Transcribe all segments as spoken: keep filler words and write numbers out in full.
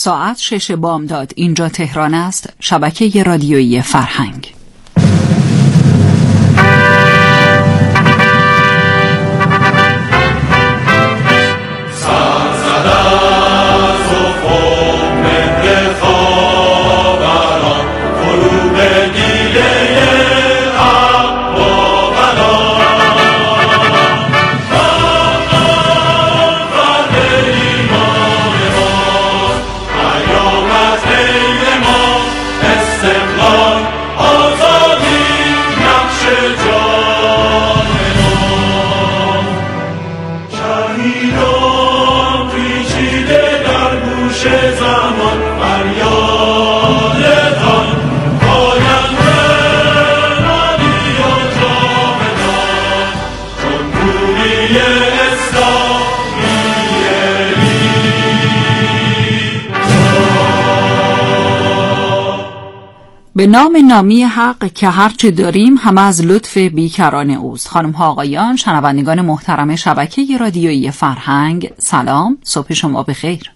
ساعت شش بامداد. اینجا تهران است، شبکه رادیویی فرهنگ. به نام نامی حق که هرچه داریم همه از لطف بیکران اوست. خانم ها آقایان، شنوندگان محترم شبکه رادیویی فرهنگ، سلام، صبح شما بخیر.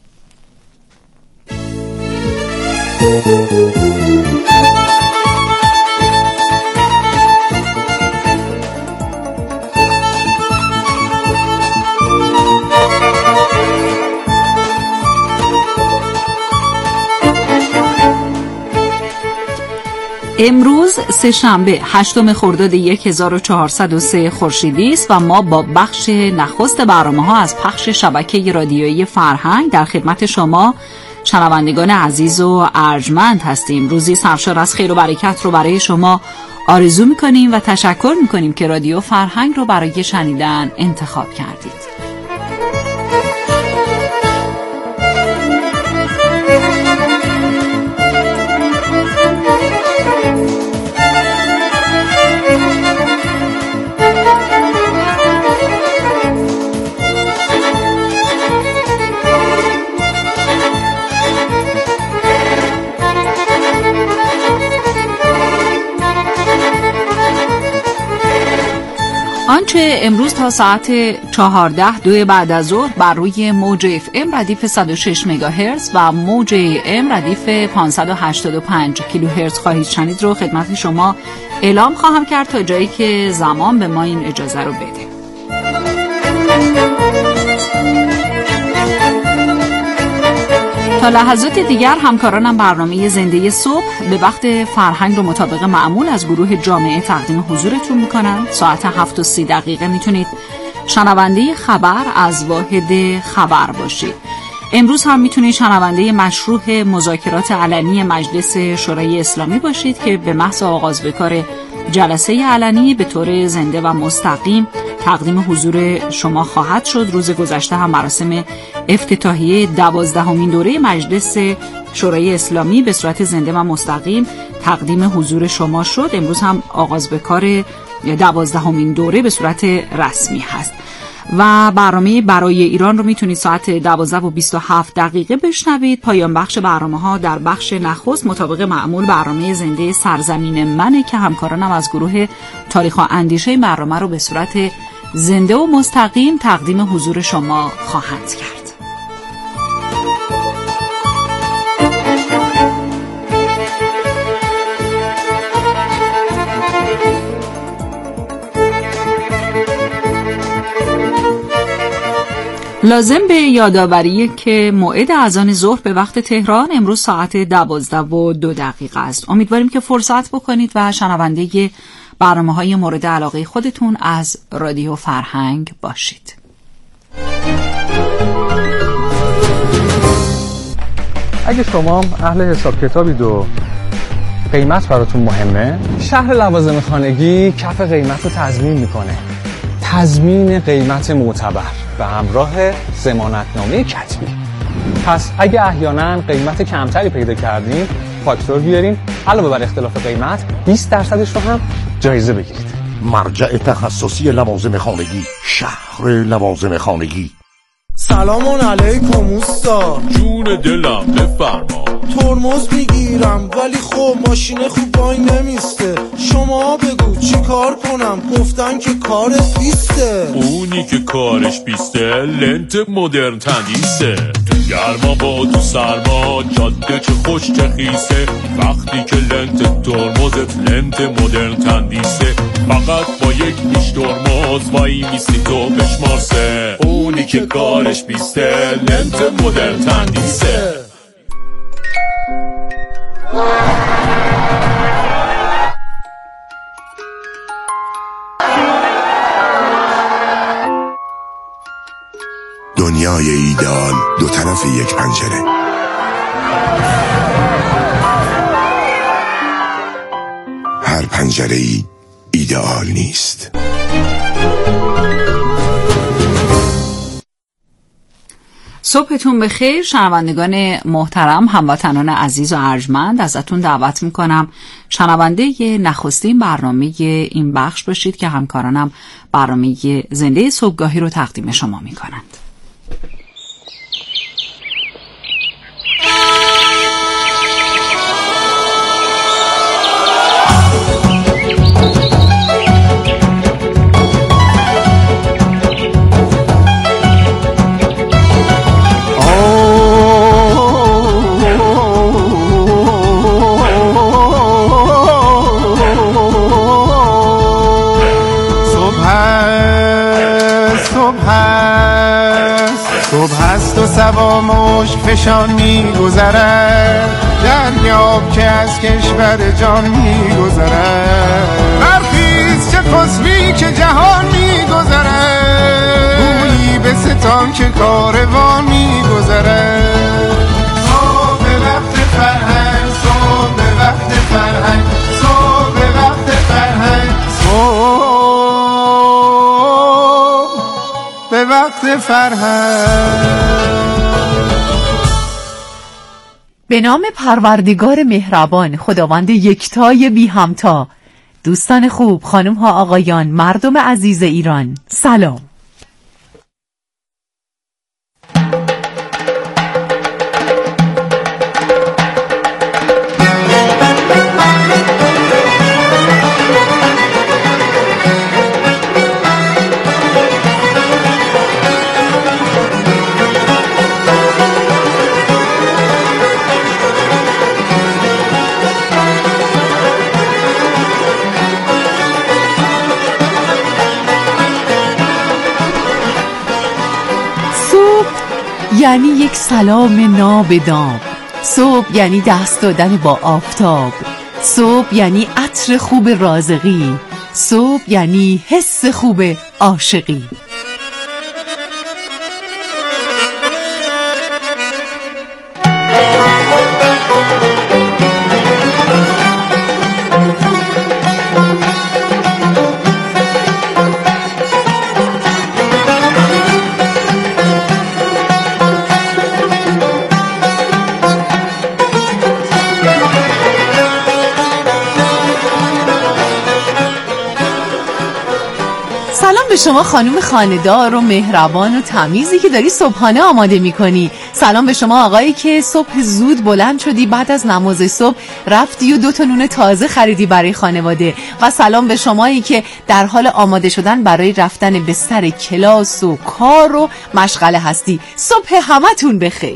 امروز سه شنبه هشتم خرداد هزار و چهارصد و سه خورشیدی است و ما با بخش نخست برنامه‌ها از پخش شبکه رادیویی فرهنگ در خدمت شما شنوندگان عزیز و ارجمند هستیم. روزی سرشار از خیر و برکت رو برای شما آرزو می‌کنیم و تشکر می‌کنیم که رادیو فرهنگ رو برای شنیدن انتخاب کردید. آنچه امروز تا ساعت چهارده دو بعد از ظهر بر روی موج اف ام ردیف صد و شش مگاهرتز و موج ام ردیف پانصد و هشتاد و پنج کیلوهرتز خواهید شنید رو خدمت شما اعلام خواهم کرد تا جایی که زمان به ما این اجازه رو بده. تا لحظات دیگر همکارانم برنامه زنده صبح به وقت فرهنگ رو مطابق معمول از گروه جامعه تقدیم حضورتون میکنن. ساعت هفت و سی دقیقه میتونید شنونده خبر از واحد خبر باشید. امروز هم میتونید شنونده مشروع مذاکرات علنی مجلس شورای اسلامی باشید که به محض آغاز به کار جلسه علنی به طور زنده و مستقیم تقدیم حضور شما خواهد شد. روز گذشته هم مراسم افتتاحیه دوازدهمین دوره مجلس شورای اسلامی به صورت زنده و مستقیم تقدیم حضور شما شد. امروز هم آغاز به کار دوازدهمین دوره به صورت رسمی هست و برنامه برای ایران رو میتونید ساعت دوازده و بیست و هفت دقیقه بشنوید. پایان بخش برنامه ها در بخش نخست مطابق معمول برنامه زنده سرزمین منه که همکارانم از گروه تاریخ و اندیشه برنامه رو به صورت زنده و مستقیم تقدیم حضور شما خواهند کرد. لازم به یادآوری که موعد اذان ظهر به وقت تهران امروز ساعت دوازده و دو دقیقه است. امیدواریم که فرصت بکنید و شنونده برنامه‌های مورد علاقه خودتون از رادیو فرهنگ باشید. اگه شما اهل حساب کتابید و قیمت براتون مهمه، شهر لوازم خانگی کف قیمت رو تضمین میکنه. تضمین قیمت معتبر به همراه ضمانتنامه کتبی. پس اگه احیانا قیمت کمتری پیدا کردین، فاکتور بیارین، علاوه بر اختلاف قیمت بیست درصدش رو هم جایزه بگیرید. مرجع تخصصی لوازم خانگی، شهر لوازم خانگی. سلام علیکم اوستا. جون دلم بفرما. ترمز میگیرم ولی خب ماشین خوب وای نمیسته. شما بگو چی کار کنم؟ گفتن که کارت بیسته. اونی که کارش بیسته لنت مدرن تندیسه. گرما با تو سرما، جاده چه خوش چه خیسه، وقتی که لنت ترمزت لنت مدرن تندیسه، فقط با یک پیش ترمز وایی میستی تو بشمار سه، اونی که کارش بیسته لنت مدرن تندیسه. دنیای ایدئال دو طرف یک پنجره. هر پنجره ای ایدئال نیست. صبحتون بخیر شنوندگان محترم، هموطنان عزیز و ارجمند. ازتون دعوت میکنم شنونده نخستین برنامه این بخش باشید که همکارانم برنامه زنده صبحگاهی رو تقدیم شما میکنند. سوا مشک فشان می گذرد، دریاب که از کشور جان می گذرد، برخیز چه خسبی که جهان می گذرد، گویی به ستان که کاروان می گذرد. صبح وقت فرهنگ، صبح وقت فرهنگ، صبح وقت فرهنگ، صبح به وقت فرهنگ. به نام پروردگار مهربان، خداوند یکتای بی همتا. دوستان خوب، خانم ها، آقایان، مردم عزیز ایران، سلام. یعنی یک سلام نابدام. صبح یعنی دست دادن با آفتاب. صبح یعنی عطر خوب رازقی. صبح یعنی حس خوب عاشقی. به شما خانم خانه‌دار و مهربان و تمیزی که داری صبحانه آماده میکنی. سلام به شما آقایی که صبح زود بلند شدی، بعد از نماز صبح رفتی و دو تا نون تازه خریدی برای خانواده. و سلام به شمایی که در حال آماده شدن برای رفتن به سر کلاس و کار و مشغله هستی. صبح همتون بخیر.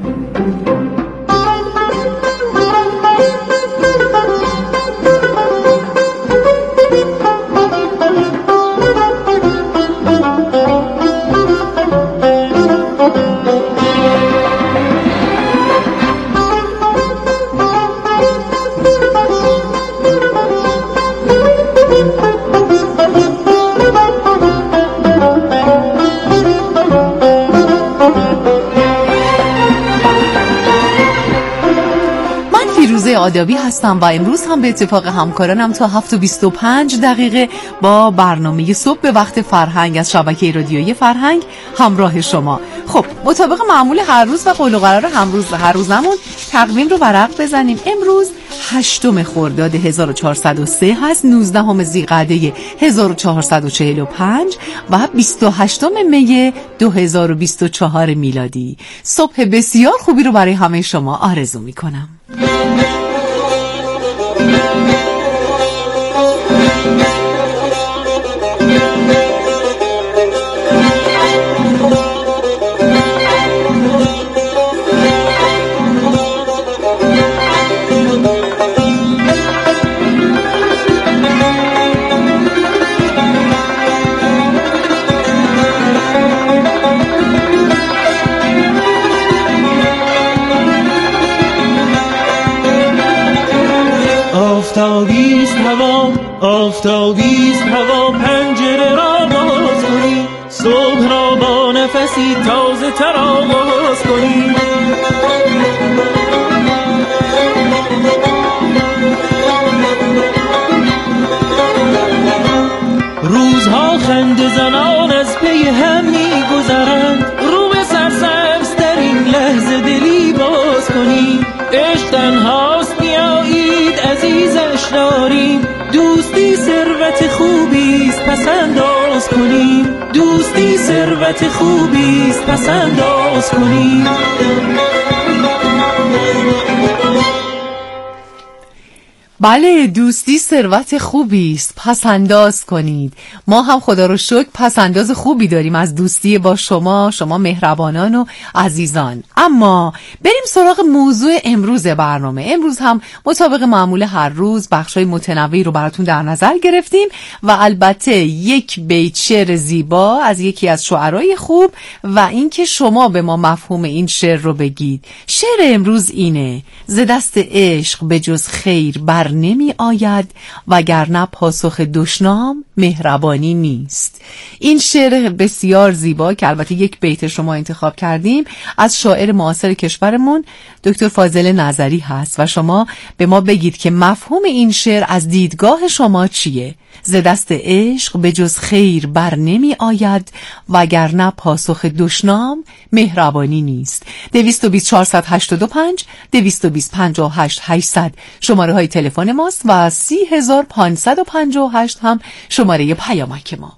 آدابی هستم و امروز هم به اتفاق همکارانم تا هفت و بیست و پنج دقیقه با برنامه صبح به وقت فرهنگ از شبکه رادیویی فرهنگ همراه شما. خب مطابق معمول هر روز و قول و قرار همروز هر روزمون تقویم رو ورق بزنیم. امروز هشتم خرداد هزار و چهارصد و سه هست، نوزدهم ذی‌قعده هزار و چهارصد و چهل و پنج و بیست و هشتم می دو هزار و بیست و چهار میلادی. صبح بسیار خوبی رو برای همه شما آرزو میکنم. آفتابیست هوا، آفتابیست هوا، پنجره را باز کنی، صبح را با نفسی تازه تر آغاز کنی. روزها خنده زنان از پی هم می گذرند، رو به سرسبز در این لحظه دلی باز کنی. عشق تنهاست بیایید عزیزش داریم، دوستی ثروت خوبیست پس انداز کنیم، دوستی ثروت خوبیست پس انداز کنیم. بله، دوستی ثروت خوبی است، پس انداز کنید. ما هم خدا رو شکر پس انداز خوبی داریم از دوستی با شما، شما مهربانان و عزیزان. اما بریم سراغ موضوع امروز برنامه. امروز هم مطابق معمول هر روز بخشای متنوعی رو براتون در نظر گرفتیم و البته یک بیت شعر زیبا از یکی از شعرای خوب و اینکه شما به ما مفهوم این شعر رو بگید. شعر امروز اینه: ز دست عشق به جز خیر بر نمی آید وگرنه پاسخ دشنام مهربانی نیست. این شعر بسیار زیبا که البته یک بیت شما انتخاب کردیم از شاعر معاصر کشورمون دکتر فاضل نظری هست و شما به ما بگید که مفهوم این شعر از دیدگاه شما چیه؟ ز دست عشق به جز خیر بر نمی آید وگرنه پاسخ دشنام مهربانی نیست. دویست و بیست چهارصد و هشتاد و پنج دویست و بیست پنجاه و هشت هشتصد شماره های تلفن ماست و سی هزار و پانصد و پنجاه و هشت هم شماره پیامک ما.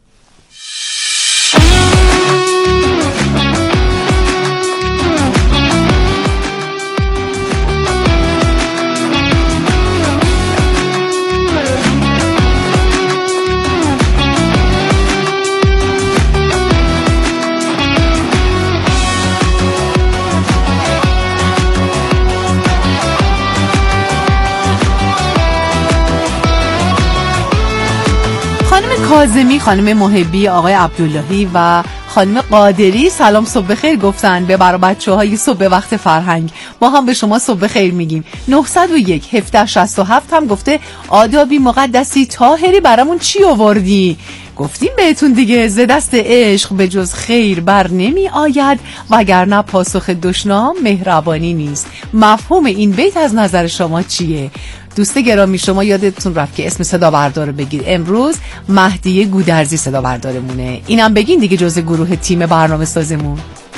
کاظمی، خانم محبی، آقای عبداللهی و خانم قادری سلام صبح بخیر گفتن به برای بچه‌های صبح وقت فرهنگ. ما هم به شما صبح بخیر میگیم. نهصد و یک هفده شصت و هفت هم گفته آدابی مقدسی طاهری برامون چی آوردی؟ گفتیم بهتون دیگه، ز دست عشق به جز خیر بر نمی آید وگرنه پاسخ دشنام مهربانی نیست. مفهوم این بیت از نظر شما چیه؟ دوست گرامی شما یادتون رفت که اسم صدا بردار بگید. امروز مهدی گودرزی صدا بردارمونه. اینم بگین دیگه جزء گروه تیم برنامه سازمون.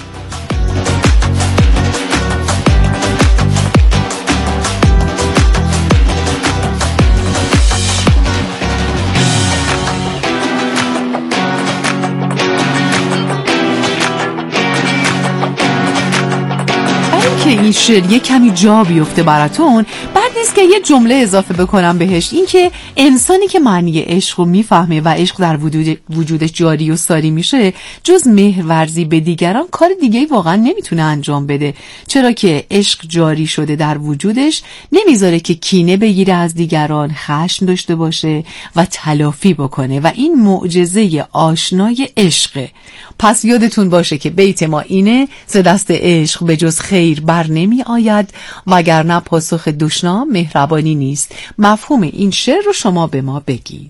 که این شعر یه کمی جا بیفته براتون، بعد نیست که یه جمله اضافه بکنم بهش، این که انسانی که معنی عشق رو میفهمه و عشق در وجود وجودش جاری و ساری میشه، جز مهرورزی به دیگران کار دیگه‌ای واقعا نمیتونه انجام بده، چرا که عشق جاری شده در وجودش نمیذاره که کینه بگیره از دیگران، خشم داشته باشه و تلافی بکنه و این معجزه آشنای عشقه. پس یادتون باشه که بیت ما اینه: ز دست عشق به جز خیر بر نمی آید وگرنه پاسخ دشنام مهربانی نیست. مفهوم این شعر رو شما به ما بگید.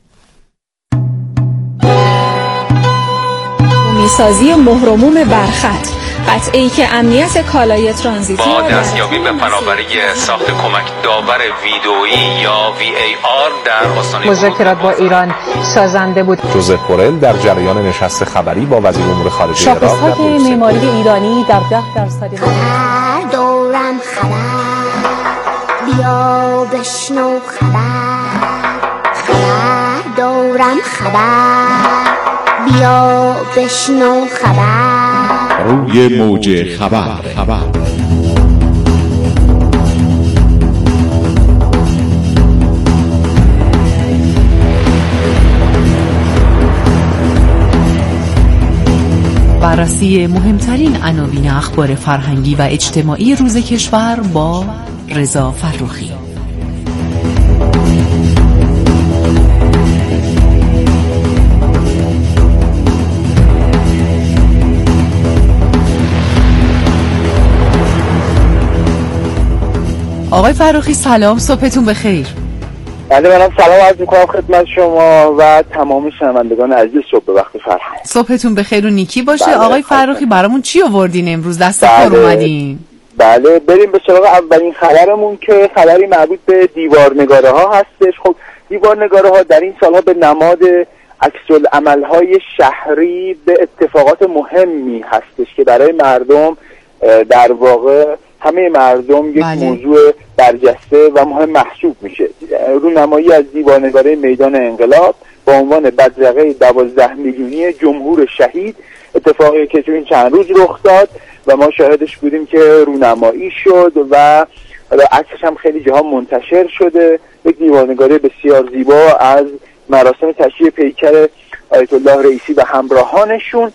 میسازی مهرموم برخط، قطعه‌ای که امنیت کالای ترانزیتی با دستیابی به فناوری ساخت کمک داور ویدئویی یا وی ای آر در آستانه مذاکرات با ایران سازنده بود. جوزف بورل در جریان نشست خبری با وزیر امور خارجه عراق شاخص‌های معماری ایرانی در ده درصد خبر دورم خبر بیا بشنو خبر خبر دورم خبر بیا بشنو خبر روی موج خبر خبر بررسی مهمترین عناوین اخبار فرهنگی و اجتماعی روز کشور با رضا فرخی. آقای فرخی سلام، صبحتون بخیر. بله منم سلام عرض میکنم خدمت شما و تمام شنوندگان عزیز. صبح به وقت فرهنگ. صبحتون بخیر و نیکی باشه. بله آقای فرخی برامون چی آوردین امروز؟ دست بله. پر اومدین. بله بریم به سراغ اولین خبرمون که خبری مربوط به دیوارنگاره ها هستش. خب دیوارنگاره ها در این سالها به نماد عکس‌العمل‌های شهری به اتفاقات مهمی هستش که برای مردم در واقع همه مردم یک بله. موضوع برجسته و مهم محسوب میشه. رونمایی از دیوارنگاره میدان انقلاب با عنوان بدرقه دوازده میلیونی جمهور شهید، اتفاقی که تو این چند روز رخ داد و ما شاهدش بودیم که رونمایی شد و عکسش هم خیلی جاها منتشر شده. یک دیوارنگاره بسیار زیبا از مراسم تشییع پیکر آیت الله رئیسی و همراهانشون.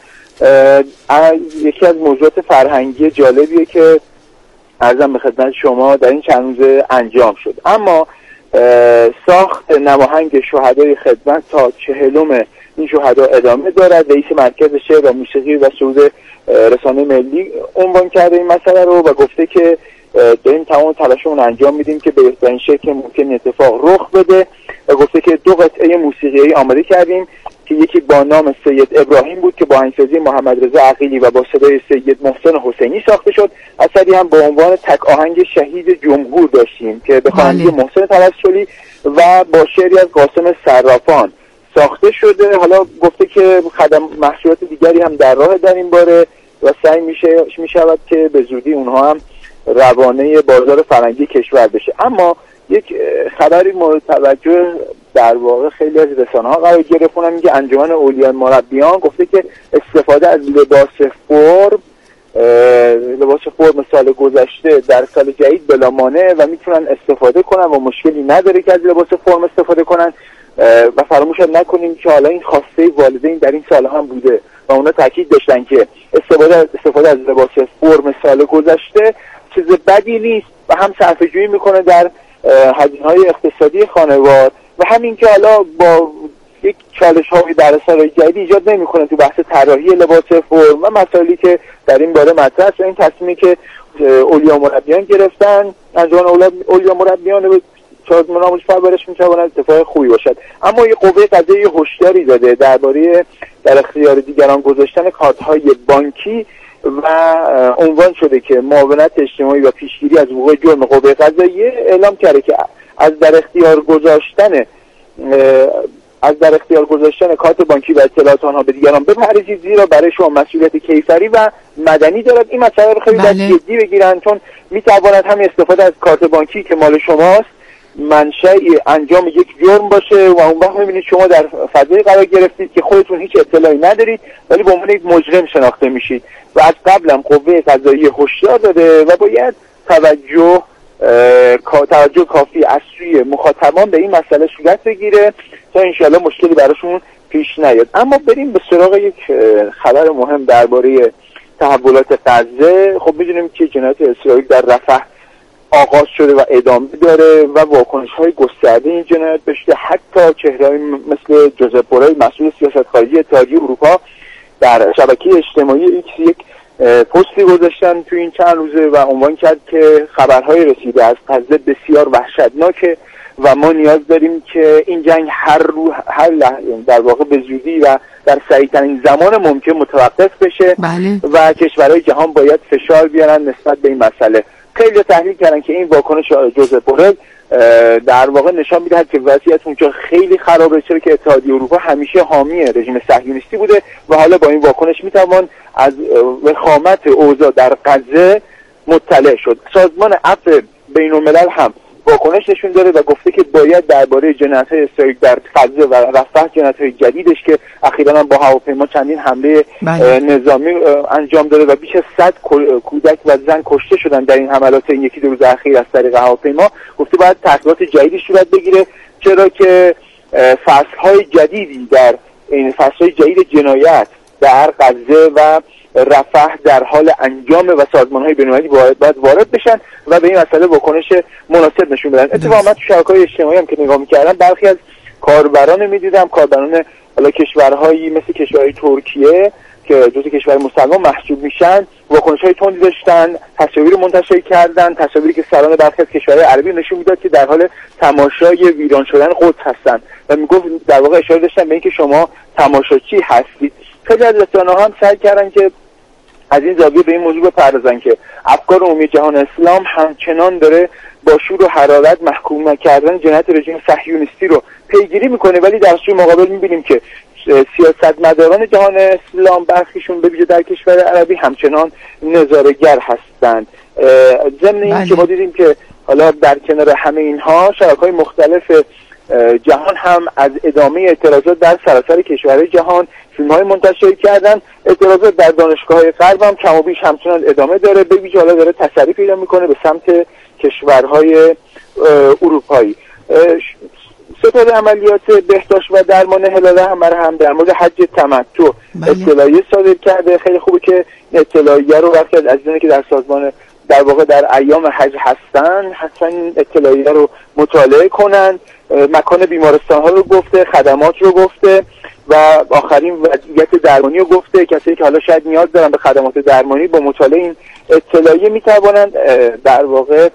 یکی از موضوعات فرهنگی جالبیه که عرضم به خدمت شما در این چند روز انجام شد. اما ساخت نماهنگ شهدای خدمت تا چهلم این شهدا ادامه دارد. رئیس مرکز شعر و موسیقی و سرود رسانه ملی عنوان کرده این مسئله رو و گفته که داریم تمام تلاشمون انجام میدیم که به بهترین شکل ممکن اتفاق رخ بده و گفته که دو قطعه موسیقیایی آماده کردیم که یکی با نام سید ابراهیم بود که با آهنگسازی محمد رضا عقیلی و با صدای سید محسن حسینی ساخته شد. اثری هم با عنوان تک آهنگ شهید جمهور داشتیم که به خوانندگی محسن توسلی و با شعری از قاسم صرافان ساخته شده. حالا گفته که خدم محصولات دیگری هم در راه در این باره و سعی میشه میشود که به زودی اونها هم روانه بازار فرهنگی کشور بشه. اما یک خبری مورد توجه در واقع خیلی از رسانه‌ها قرار گرفت، اونم میگه انجمن اولیاء مربیان گفته که استفاده از لباس فرم لباس فرم سال گذشته در سال جدید بلا مانع و میتونن استفاده کنن و مشکلی نداره که از لباس فرم استفاده کنن و فراموش نکنیم که حالا این خواسته والدین در این سال هم بوده و اونا تاکید داشتن که استفاده استفاده از لباس فرم سال گذشته چیز بدی نیست و هم صرفه‌جویی میکنه در هزینه‌های اقتصادی خانوار و همین که حالا با یک چالش‌های در سال جدید ایجاد نمی‌کنه تو بحث طراحی لباس فرم و مسائلی که در این باره مطرح است. این تصمیمی که اولیاء مربیان گرفتن، انجمن اولیاء مربیان شادمانش پرورش می‌تواند اتفاق خوبی باشد. اما یه قوه قضاییه هشداری داده درباره در اختیار دیگران گذاشتن کارت‌های بانکی و عنوان شده که معاونت اجتماعی و پیشگیری از وقوع جرم قوه قضاییه اعلام کرده که از در اختیار گذاشتن از در اختیار گذاشتن کارت بانکی و اطلاعات آنها به دیگران بپرهیزید، زیرا برای شما مسئولیت کیفری و مدنی دارد. این مسئله رو خیلی بله. جدی بگیرن، چون میتواند همین استفاده از کارت بانکی که مال شماست منشأ انجام یک جرم باشه و اون وقت می‌بینید شما در فضایی قرار گرفتید که خودتون هیچ اطلاعی ندارید ولی به عنوان یک مجرم شناخته میشید و از قبلم قوه قضاییه هشدار داده و باید توجه توجه کافی از سوی مخاطبان به این مسئله صورت بگیره تا انشالله مشکلی براشون پیش نیاد. اما بریم به سراغ یک خبر مهم درباره تحولات غزه. خب می‌دونیم که جنایت اسرائیل در رفح آغاز شده و ادامه داره و واکنش‌های گسترده این جنایت بشه. حتی چهره‌ای مثل جوزپ بورل مسئول سیاست خارجی اتحادیه اروپا در شبکه اجتماعی ایکس یک پستی گذاشتن تو این چند روزه و عنوان کرد که خبرهای رسیده از غزه بسیار وحشتناکه و ما نیاز داریم که این جنگ هر رو هر در واقع به زودی و در سریع‌ترین زمان ممکن متوقف بشه بله. و کشورهای جهان باید فشار بیارن نسبت به این مسئله. خیلی تحلیل کردن که این واکنش جوزپ بورل در واقع نشان می‌دهد که وضعیت اونجا خیلی خرابه، چرا که اتحادیه اروپا همیشه حامی رژیم صهیونیستی بوده و حالا با این واکنش میتوان از وخامت اوضاع در غزه مطلع شد. سازمان عفو بین‌الملل هم واکنش نشون داره و گفته که باید درباره جنایت‌های اسرائیل در غزه و رفح، جنایت‌های جدیدش که اخیراً با هواپیما چندین حمله بله. نظامی انجام داده و بیش از صد کودک و زن کشته شدن در این حملات این یکی دو روز اخیر از طریق هواپیما، گفته باید تحقیقات جدیدی صورت بگیره، چرا که فصل‌های جدیدی در این فصل‌های جدید جنایت در غزه و رفح در حال انجام و سازمان‌های بین‌المللی باید, باید وارد بشن و به این مسئله واکنش مناسب نشون بدن. اتفاقا تو شبکه‌های اجتماعی هم که نگاه می‌کردم برخی از کاربران می‌دیدم، کاربران حالا کشورهایی مثل کشورهای ترکیه که جزو کشور مسلمان محسوب میشن واکنش‌های تندی داشتن، تصاویر منتشر کردن، تصاویری که سران برخی از کشورهای عربی نشون میداد که در حال تماشای ویران شدن قدس هستن و میگفت در واقع اشاره داشتن به اینکه شما تماشاچی هستید. خیلی از رسانه‌ها هم سعی کردن که از این زاویه به این موضوع بپردازن که افکار عمومی جهان اسلام همچنان داره با شور و حرارت محکوم کردن جنایت رژیم صهیونیستی رو پیگیری میکنه، ولی در سوی مقابل میبینیم که سیاستمداران جهان اسلام برخیشون به ویژه در کشور عربی همچنان نظاره‌گر هستند. ضمن این که ما دیدیم که حالا در کنار همه اینها شبکه‌های مختلف جهان هم از ادامه اعتراضات در سراسر کشورهای جهان فیلم‌های منتشر کردن. اعتراضات در دانشگاه‌های غرب هم کم و بیش همچنان ادامه داره، به ویژه حالا داره تسری پیدا میکنه به سمت کشورهای اروپایی. ستاد عملیات بهداشت و درمان هلال احمر هم در مورد حج تمتع اطلاعیه صادر کرده. خیلی خوبه که اطلاعیه رو وقتی از عزیزانی که در سازمان در واقع در ایام حج هستن حتما این اطلاعیه رو مطالعه کنند. مکان بیمارستان ها رو گفته، خدمات رو گفته و آخرین وضعیت درمانی رو گفته. کسایی که حالا شاید نیاز دارن به خدمات درمانی با مطالعه این اطلاعیه میتوانند در واقع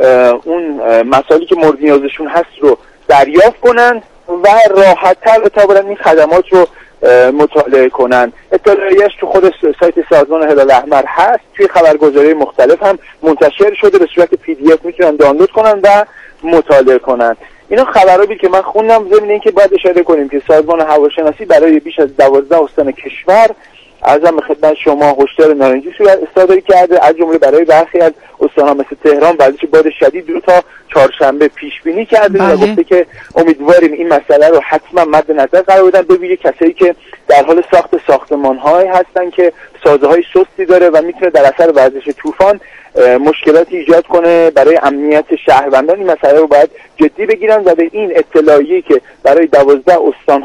اون مسائلی که مورد نیازشون هست رو دریافت کنن و راحت‌تر بتوانن این خدمات رو مطالعه کنن. اطلاعیه‌اش تو خود سایت سازمان هلال احمر هست، توی خبرگزاری مختلف هم منتشر شده، به صورت پی دی اف میتونن دانلود کنن و مطالعه کنن. اینا خبراتی که من خوندم. ضمن اینکه باید اشاره کنیم که سازمان هواشناسی برای بیش از دوازده استان کشور عرضم خدمت شما هشدار نارنجی صادر کرده، از جمله برای برخی از استان‌ها مثل تهران وضعیت باد شدید دو تا چهارشنبه پیش بینی کرده و گفته که امیدواریم این مسئله رو حتما مد نظر قرار بدن، به ویژه کسایی که در حال ساخت ساختمان‌هایی هستن که سازه‌های سستی داره و میتونه در اثر ورزش طوفان مشکلاتی ایجاد کنه برای امنیت شهروندان. این مسئله رو باید جدی بگیرن و به این اطلاعیه‌ای که برای دوازده استان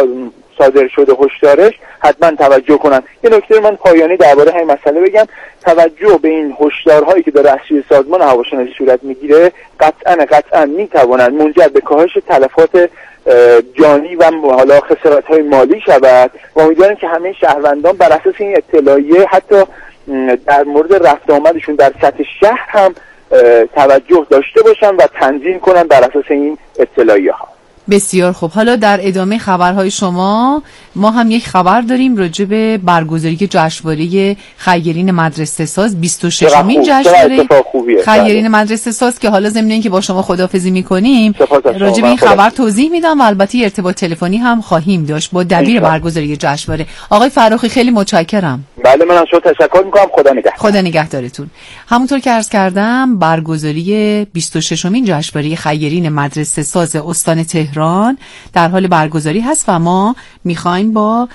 صادر شده هشدارش حتما توجه کنن. یه نکته من پایانی درباره همین مسئله بگم. توجه به این هشدارهایی که داره از سوی سازمان هواشناسی صورت میگیره قطعا قطعا میتوانند منجر به کاهش تلفات جانی و حالا خسارت‌های مالی شود و امیدوارم که همه شهروندان بر اساس این اطلاعیه حتی در مورد رفت آمدشون در سطح شهر هم توجه داشته باشن و تنظیم کنن بر اساس این اطلاعیه ها. بسیار خوب. حالا در ادامه خبرهای شما ما هم یک خبر داریم راجع به برگزاری جشنواره خیرین مدرسه ساز بیست و ششمین جشنواره خیرین مدرسه ساز که حالا ضمن اینکه با شما خداحافظی می‌کنیم راجع به این خبر توضیح میدم و البته ارتباط تلفنی هم خواهیم داشت با دبیر برگزاری جشنواره. آقای فراخی خیلی متشکرم. بله من از شما تشکر می‌کنم. خدا نگهدار. خدا نگهدارتون. همونطور که عرض کردم برگزاری بیست و ششمین جشنواره خیرین مدرسه ساز استان تهران در حال برگزاری هست و ما میخوایم با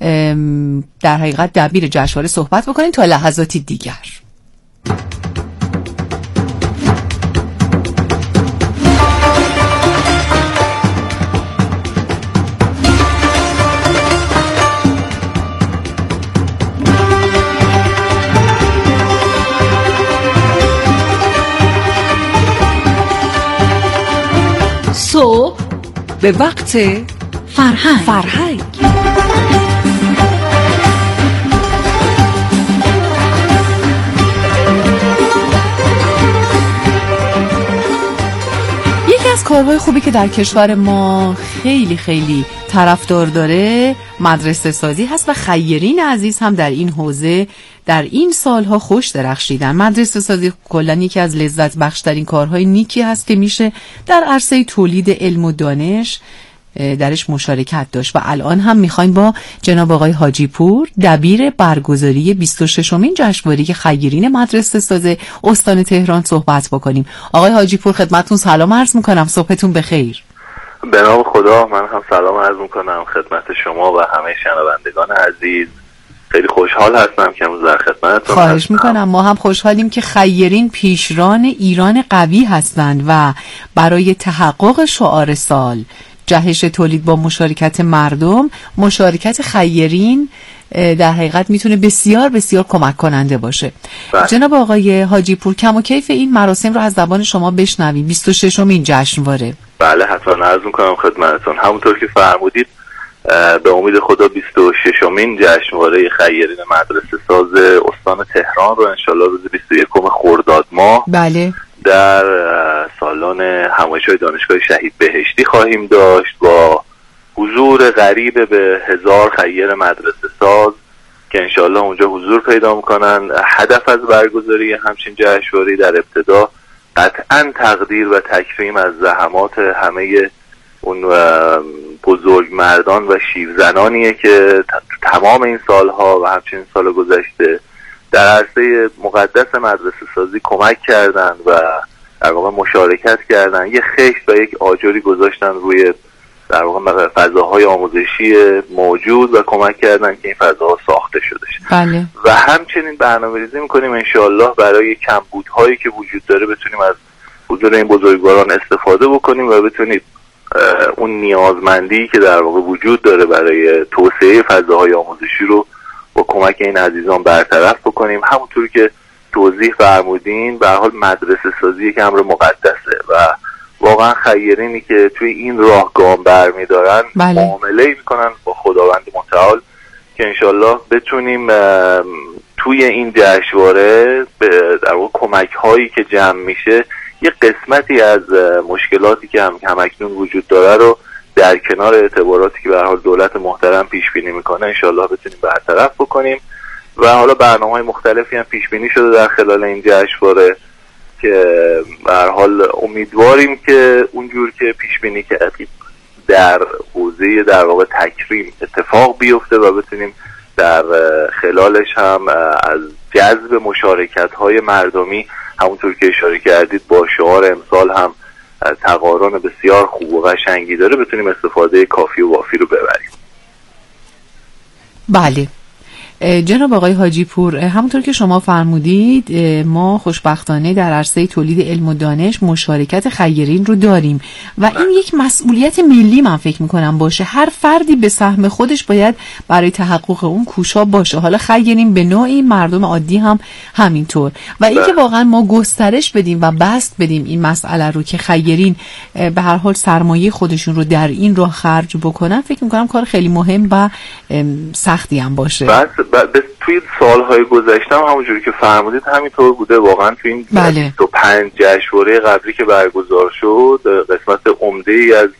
در حقیقت دبیر جشنواره صحبت بکنیم تا لحظاتی دیگر. صبح به وقت فرهنگ فرهنگ یکی از کارهای خوبی که در کشور ما خیلی خیلی طرفدار داره مدرسه سازی هست و خیرین عزیز هم در این حوزه در این سالها خوش درخشیدن. مدرسه سازی کلاً یکی از لذت بخشترین کارهای نیکی هست که میشه در عرصه تولید علم و دانش درش مشارکت داشت و الان هم میخوایم با جناب آقای حاجی پور دبیر برگزاری بیست و ششمین جشنواره خیرین مدرسه ساز استان تهران صحبت بکنیم. آقای حاجی پور خدمتتون سلام عرض میکنم، صبحتون بخیر. به نام خدا من هم سلام عرض میکنم خدمت شما و همه شنوندگان عزیز. خیلی خوشحال هستم که امروز در خدمتتون خواهش هستم. میکنم. ما هم خوشحالیم که خیرین پیشران ایران قوی هستند و برای تحقق شعار سال جهش تولید با مشارکت مردم، مشارکت خیرین در حقیقت میتونه بسیار بسیار کمک کننده باشه. بله. جناب آقای حاجی پور کم و کیف این مراسم رو از زبان شما بشنویم. بیست و ششمین جشنواره. بله حتما عرض میکنم خدمتتون. همونطور که فرمودید به امید خدا بیست و ششمین جشنواره خیرین مدرسه ساز استان تهران رو انشالله روز بیست و یکم خرداد ماه بله در سالن همایش‌های دانشگاه شهید بهشتی خواهیم داشت با حضور قریب به هزار خیر مدرسه ساز که انشالله اونجا حضور پیدا میکنن. هدف از برگزاری همچین جشنواره در ابتدا قطعا تقدیر و تکریم از زحمات همه اون بزرگ مردان و شیوزنانیه که تمام این سالها و همچنین سال گذشته در عرصه مقدس مدرسه سازی کمک کردن و در واقع مشارکت کردن، یه خشت و یک آجری گذاشتن روی در واقع فضاهای آموزشی موجود و کمک کردن که این فضاها ساخته شده شه. بله. و همچنین برنامه‌ریزی می‌کنیم انشالله برای کمبودهایی که وجود داره بتونیم از حضور این بزرگواران استفاده بکنیم و بتونید اون نیازمندی که در واقع وجود داره برای توسعه فضاهای آموزشی رو با کمک این عزیزان برطرف بکنیم. همونطور که توضیح فرمودین به هر حال مدرسه سازی یک امر مقدسه و واقعا خیرینی که توی این راه گام برمی‌دارن بله. معامله میکنن با خداوند متعال که انشالله بتونیم توی این جشنواره در واقع کمک هایی که جمع میشه یه قسمتی از مشکلاتی که هم همکنون وجود داره رو در کنار اعتباراتی که به هر حال دولت محترم پیش بینی میکنه انشالله بتونیم برطرف بکنیم. و حالا برنامه‌های مختلفی هم پیش بینی شده در خلال این جشنواره که به هر حال امیدواریم که اونجور که پیش بینی کردیم در حوزه در واقع تکریم اتفاق بیفته و بتونیم در خلالش هم از جذب مشارکت‌های مردمی همونطور که اشاره کردید با شعار امسال هم تقارن بسیار خوب و قشنگی داره بتونیم استفاده کافی و وافی رو ببریم. بله جناب آقای حاجی پور، همونطور که شما فرمودید ما خوشبختانه در عرصه تولید علم و دانش مشارکت خیرین رو داریم و این یک مسئولیت ملی من فکر میکنم باشه. هر فردی به سهم خودش باید برای تحقق اون کوشا باشه، حالا خیرین به نوعی، مردم عادی هم همینطور. و اینکه واقعا ما گسترش بدیم و بسط بدیم این مسئله رو که خیرین به هر حال سرمایه خودشون رو در این راه خرج بکنن فکر میکنم کار خیلی مهم و سختی هم باشه. بس به توی سالهای گذشته هم همونجوری که فرمودید همینطور بوده. واقعا توی این بله. دو پنج جشنواره قبلی که برگزار شد قسمت عمده‌ای از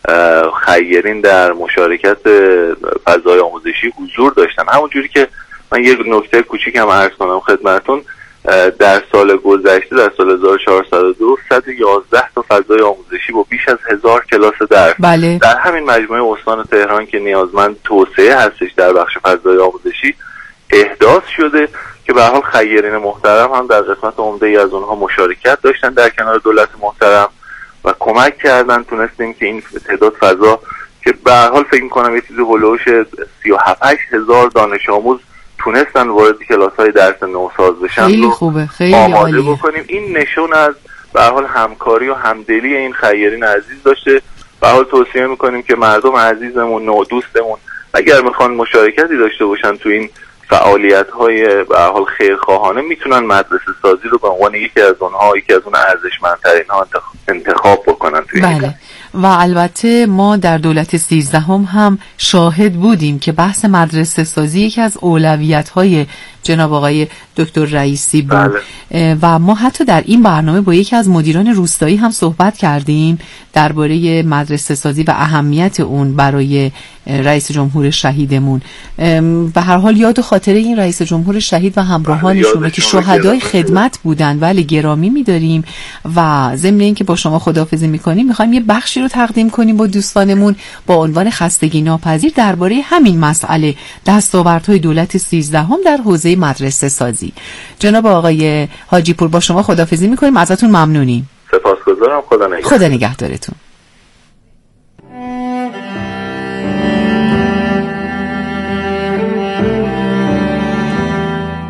خیرین در مشارکت فضای آموزشی حضور داشتن. همونجوری که من یک نکته کوچیک هم عرض کنم خدمتتون، در سال گذشته در سال هزار و چهارصد و دو صد و یازده تا فضای آموزشی با بیش از هزار کلاس درس بله. در همین مجموعه استان تهران که نیازمند توسعه هستش در بخش فضای آموزشی احداث شده که به هر حال خیرین محترم هم در قسمت عمده‌ای از اونها مشارکت داشتن در کنار دولت محترم و کمک کردن تونستیم که این تعداد فضا که به هر حال فکر می‌کنم یه چیزی هولوش سی و هفت هزار دانش آموز تونستن وارد کلاس‌های درس نوساز بشن. خیلی خوبه، خیلی آماده عالیه. بکنیم. این نشون از به هر حال همکاری و همدلی این خیرین عزیز داشته. به هر حال توصیه می‌کنیم که مردم عزیزمون، نو دوستمون اگر میخوان مشارکتی داشته باشن تو این فعالیت‌های به هر حال خیرخواهانه میتونن مدرسه سازی رو به عنوان یکی از اونها، یکی از اون ارزشمندترین ها انتخاب بکنن توی بله. و البته ما در دولت سیزدهم هم شاهد بودیم که بحث مدرسه سازی یکی از اولویت‌های جناب آقای دکتر رئیسی بود. بله. و ما حتی در این برنامه با یکی از مدیران روستایی هم صحبت کردیم درباره مدرسه سازی و اهمیت اون برای رئیس جمهور شهیدمون. به هر حال یاد و خاطره این رئیس جمهور شهید و همراهانشون که شهدای خدمت بودن ولی گرامی می‌داریم و ضمن اینکه با شما خداحافظی می‌کنیم می‌خوایم یه بخشی رو تقدیم کنیم با دوستانمون با عنوان خستگی ناپذیر درباره همین مسئله دستاوردهای دولت سیزدهم در حوزه مدرسه سازی. جناب آقای حاجی پور با شما خداحافظی می‌کنیم، ازتون ممنونیم. سپاسگزارم. خدا نگهدار. خدا نگهدارتون.